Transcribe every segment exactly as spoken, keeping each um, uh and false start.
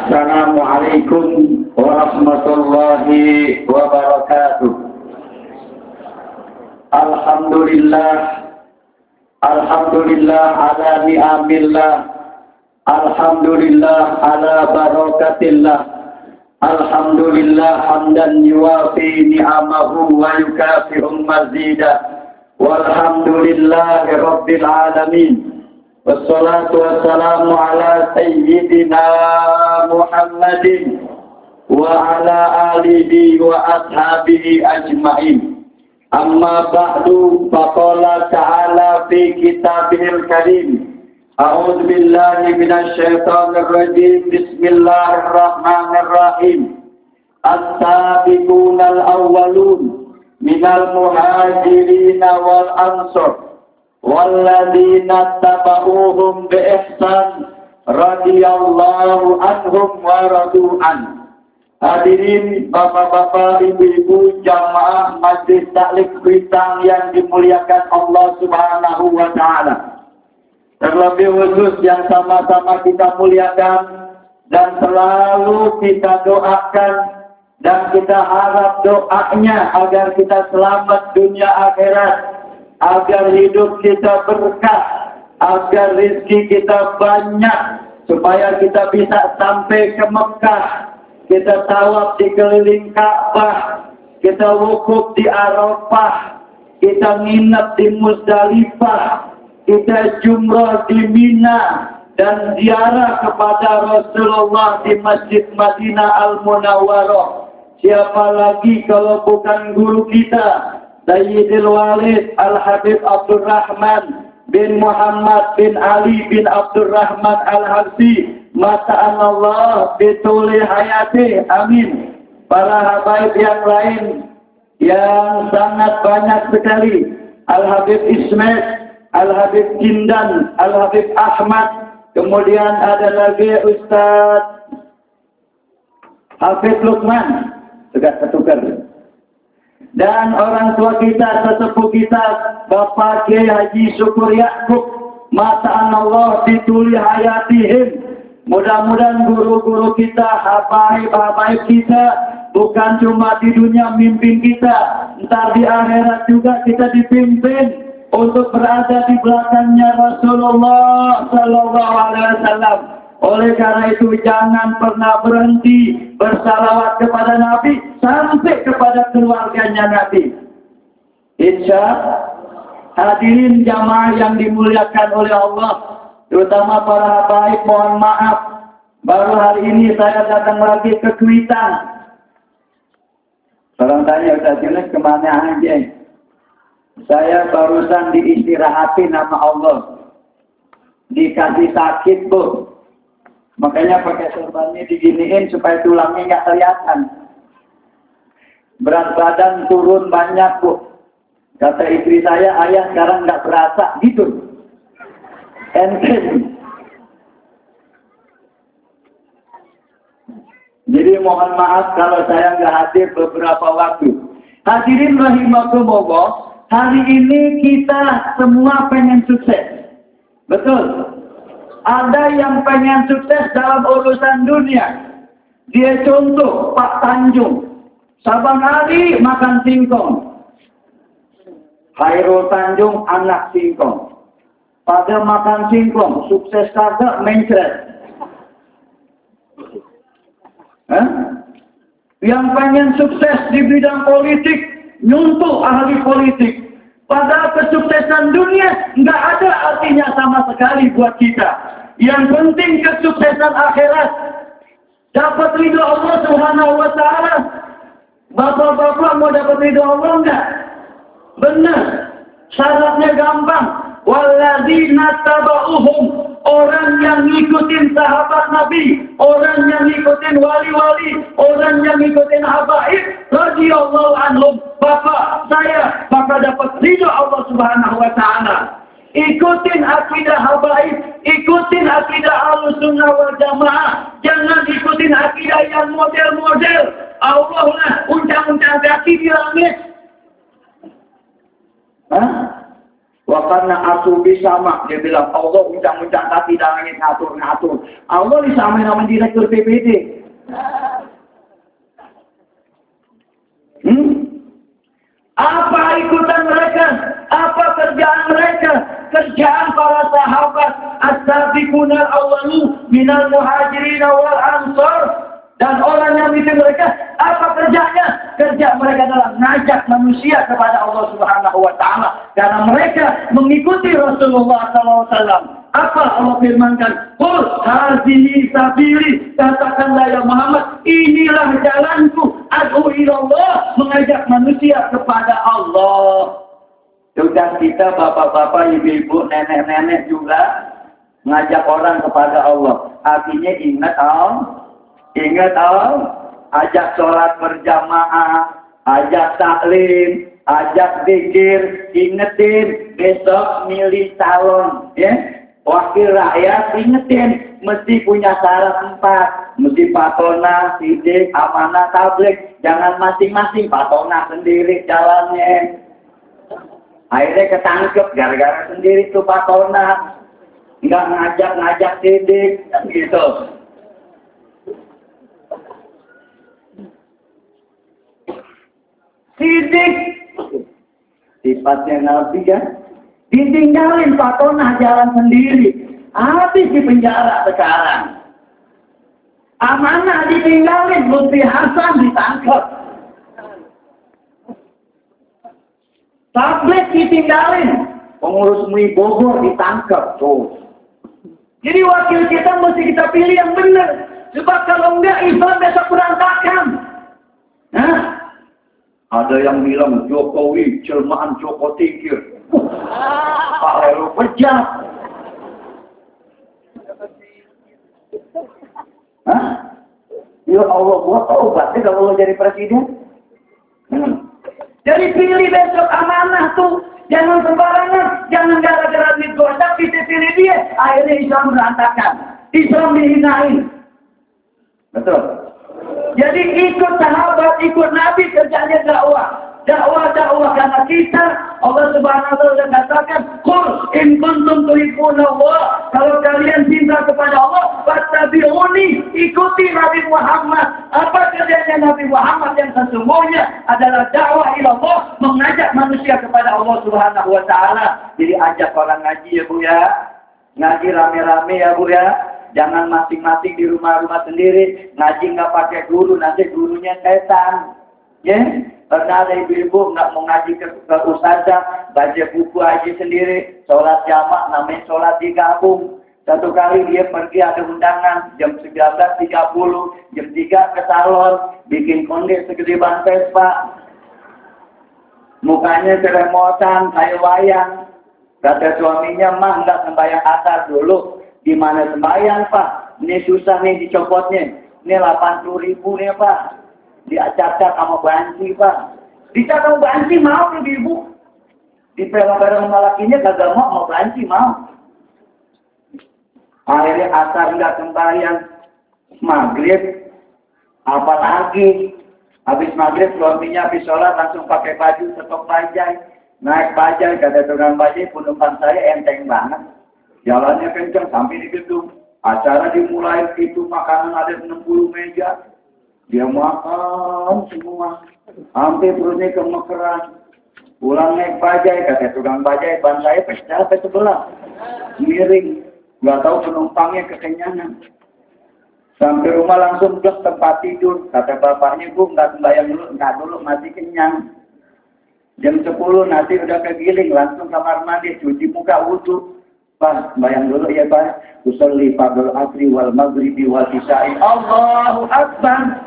Assalamualaikum warahmatullahi wabarakatuh. Alhamdulillah, Alhamdulillah ala ni'amillah, Alhamdulillah ala barakatillah, Alhamdulillah hamdan yuwafi ni'amahu wa yukafi'u mazidah, walhamdulillahi rabbil alamin. Wassalatu wassalamu ala sayyidina Muhammadin wa ala alihi wa ashabihi ajma'in. Amma ba'du, faqala ta'ala fi kitabihil karim. A'udzu billahi minasy syaithanir rajim. Bismillahirrahmanirrahim. As-sabiqunal awwalun minal muhajirin wal ansar walladzina tabauhum bi ihsan radhiyallahu anhum wa radu an. Hadirin bapak-bapak, ibu-ibu, jamaah Majelis Taklim Kuitang yang dimuliakan Allah Subhanahu wa taala. Terlebih khusus yang sama-sama kita muliakan dan selalu kita doakan dan kita harap doanya agar kita selamat dunia akhirat, agar hidup kita berkah, agar rezeki kita banyak, supaya kita bisa sampai ke Mekah, kita tawaf di keliling Ka'bah, kita wukuf di Arafah, kita nginep di Muzdalifah, kita jumrah di Mina, dan ziarah kepada Rasulullah di Masjid Madinah Al-Munawwarah. Siapa lagi kalau bukan guru kita, Sayyidil Walid Al-Habib Abdurrahman bin Muhammad bin Ali bin Abdurrahman Al-Habsi, mata'anallah bituli hayati, amin. Para habaib yang lain yang sangat banyak sekali, Al-Habib Ismail, Al-Habib Jindan, Al-Habib Ahmad, kemudian ada lagi Ustaz Hafiz Lukman, juga ketukar. Dan orang tua kita, sesepuh kita, Bapak Kiai Haji Syukur Yakub, mata'anallah bituli hayatihim. Mudah-mudahan guru-guru kita, habaib-habaib kita, bukan cuma di dunia mimpin kita, ntar di akhirat juga kita dipimpin untuk berada di belakangnya Rasulullah Sallallahu Alaihi Wasallam. Oleh karena itu jangan pernah berhenti bersalawat kepada Nabi sampai kepada keluarganya Nabi. Insya hadirin jamaah yang dimuliakan oleh Allah, terutama para habaib, mohon maaf, baru hari ini saya datang lagi ke Kuitang. Orang tanya, Ustaz Yunus kemana aja? Saya barusan diistirahatin sama Allah. Dikasih sakit, Bu. Makanya pakai sorbannya diginiin supaya tulangnya nggak kelihatan. Berat badan turun banyak, Bu. Kata istri saya, ayah sekarang nggak berasa, gitu. Ente. Jadi mohon maaf kalau saya nggak hadir beberapa waktu. Hadirin rahimakumullah, hari ini kita semua pengen sukses. Betul? Ada yang pengen sukses dalam urusan dunia. Dia contoh Pak Tanjung. Sabang hari makan singkong. Khairul Tanjung anak singkong. Pada makan singkong, sukses kagak mencret. Hah? Yang pengen sukses di bidang politik, nyuntuh ahli politik. Padahal kesuksesan dunia nggak ada artinya sama sekali buat kita. Yang penting kesuksesan akhirat. Dapat ridho Allah Subhanahu wa taala. Bapak-bapak mau dapat ridho Allah enggak? Benar. Syaratnya gampang. Walladzina tabauhum, orang yang ngikutin sahabat Nabi, orang yang ngikutin wali-wali, orang yang ngikutin habaib, radhiyallahu anhum. Bapak saya bakal dapat ridho Allah Subhanahu wa taala. Ikutin akidah habaib, ikutin akidah Ahlussunnah wal Jamaah. Jangan ikutin akidah yang model-model. Allah lah uncang-uncang kaki di langit. Hah? Wa kana asubi sama. Dia bilang, Allah undang-undang kaki langit ngatur-ngatur. Allah disamain sama direktur P P D. Hmm? Apa ikutan mereka? Apa kerjaan mereka? Kerjaan para sahabat as-sabiquna al-awwalun minal muhajirin wal ansar. Dan orang yang bikin mereka, apa kerjanya? Kerja mereka adalah ngajak manusia kepada Allah Subhanahu wa Ta'ala. Karena mereka mengikuti Rasulullah sallallahu alaihi wasallam. Apa Allah firmankan? Qul hadhihi sabili, katakanlah ya Muhammad, inilah jalanku, ad'u ilallah, mengajak manusia kepada Allah. Sudah kita bapak-bapak, ibu-ibu, nenek-nenek juga ngajak orang kepada Allah. Artinya ingat Allah. Ingat oh, ajak sholat berjamaah, ajak taklim, ajak zikir, ingetin besok milih calon, ya. Wakil rakyat ingetin mesti punya syarat empat, mesti patona, sidik, amanah, tablik, jangan masing-masing patona sendiri jalannya. Akhirnya ketangkep gara-gara sendiri tuh patona, nggak ngajak-ngajak sidik, gitu. Sidik sifatnya Nabi kan ditinggalin patona jalan sendiri, habis di penjara sekarang. Amanah ditinggalin, Lutfi Hasan ditangkap. Tablet ditinggalin, pengurus M U I Bogor ditangkap tuh. Jadi wakil kita mesti kita pilih yang benar, sebab kalau enggak Islam besok berantakan. Nah, ada yang bilang Jokowi jelmaan Joko Tingkir. Pak Lelo pejat. Hah? Ya Allah, buat obatnya kalau Allah jadi presiden. Hmm. Jadi pilih besok amanah tuh. Jangan sembarangan. Jangan gara-gara duit gosok kita pilih dia. Akhirnya Islam berantakan. Islam dihinain. Betul. Jadi ikut sahabat, ikut Nabi, kerjanya dakwah. Dakwah, dakwah karena kita, Allah Subhanahu wa Ta'ala sudah katakan, "Qul in kuntum tuhibbuna Allah." Kalau kalian cinta kepada Allah, fattabi'uni, ikuti Nabi Muhammad. Apa kerjanya Nabi Muhammad yang sesungguhnya adalah dakwah ila Allah, mengajak manusia kepada Allah Subhanahu wa Ta'ala. Jadi ajak orang ngaji ya Bu ya. Ngaji rame-rame ya Bu ya. Jangan masing-masing di rumah-rumah sendiri. Ngaji nggak pakai guru, nanti gurunya setan. Ya, yeah? Karena ada ibu-ibu nggak mau ngaji ke, ke ustazah, baca buku aja sendiri. Sholat jamak, namanya sholat digabung. Satu kali dia pergi ada undangan, jam sembilan belas tiga puluh, jam tiga ke salon, bikin konde segede bantes Pak. Mukanya keremotan, kayak wayang. Kata suaminya, mah nggak sembahyang asar dulu. Gimana sembahyang Pak? Ini susah nih dicopotnya. Ini delapan puluh ribu nih Pak. Diacak-acak sama banci Pak. Dicak sama banci mau nih ibu. Dipegang-pegang sama lakinya kagak mau, mau banci mau. Akhirnya asar nggak sembahyang. Maghrib. Apalagi. Habis maghrib suaminya habis sholat langsung pakai baju stok bajai. Naik bajai, kata tukang bajai, penumpang saya enteng banget. Jalannya kencang sampai di gedung. Acara dimulai itu makanan ada enam puluh meja. Dia makan semua. Hampir perutnya kemekeran. Pulang naik bajai, kata tukang bajai, ban saya pecah ke sebelah. Miring. Gak tahu penumpangnya kekenyangan. Sampai rumah langsung ke tempat tidur. Kata bapaknya, Bu, nggak sembahyang dulu, nggak dulu, masih kenyang. Jam sepuluh nanti udah kegiling, langsung kamar mandi, cuci muka, wudhu. Pak, bayang dulu ya Pak. Usolli fardul asri wal maghribi wal isya'i. Allahu Akbar.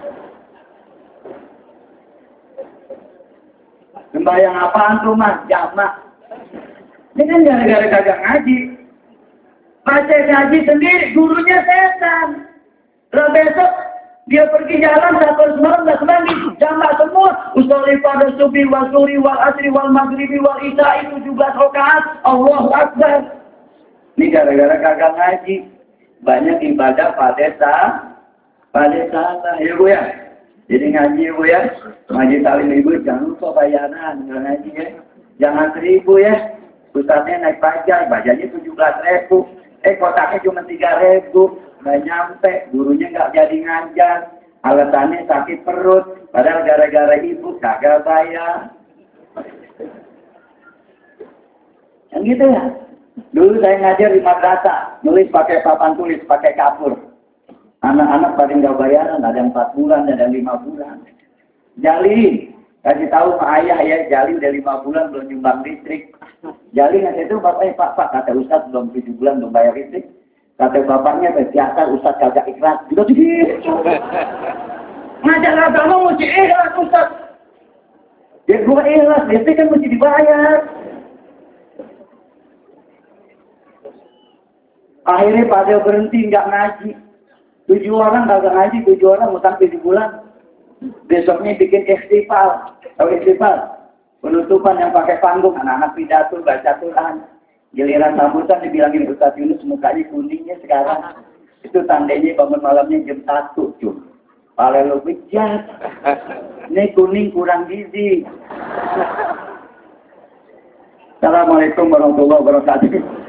Sembayang apaan tuh Mas? Jamak. Ini kan gara-gara kagak ngaji. Baca ngaji sendiri, gurunya setan. Lalu besok dia pergi jalan satu semalam nggak semandi, jamak semua. Usolli fardul subuhi wal zuhri wal asri wal maghribi wal isya'i tujuh belas rakaat. Allahu Akbar. Ini gara-gara kagak ngaji. Banyak ibadah pada saat, pada saat, ya Bu ya. Jadi ngaji Bu ya. Ngaji saling ibu, jangan lupa bayaran. Ngaji ya. Jangan seribu ya. Ustaznya naik bajai, bajanya tujuh belas ribu. Eh kotaknya cuma tiga ribu. Nggak nyampe, gurunya nggak jadi ngajar. Alasannya sakit perut. Padahal gara-gara ibu kagak bayar. Yang gitu ya. Dulu saya ngajar di madrasah. Nulis pakai papan tulis, pakai kapur. Anak-anak pada nggak bayaran. Ada yang empat bulan, ada yang lima bulan. Jali. Kasih tahu ke ayah ya, Jali udah lima bulan belum nyumbang listrik. Jali ngasih itu bapaknya, Pak, Pak, kata Ustadz belum tujuh bulan belum bayar listrik. Kata bapaknya, biasa Ustadz kagak ikhlas. Juga begitu. Ngajar agama mesti ikhlas Ustadz. Ya gue ikhlas, listrik kan mesti dibayar. Akhirnya pada berhenti nggak ngaji. Tujuh orang kagak ngaji, tujuh orang utang tujuh bulan. Besoknya bikin istighfar. Tahu istighfar? Penutupan yang pakai panggung, anak-anak pidato, baca Quran. Giliran sambutan dibilangin Ustaz Yunus mukanya kuningnya sekarang. Itu tandanya bangun malamnya jam satu, cuy. Pale lo bejat. Ini kuning kurang gizi. Assalamualaikum warahmatullahi wabarakatuh.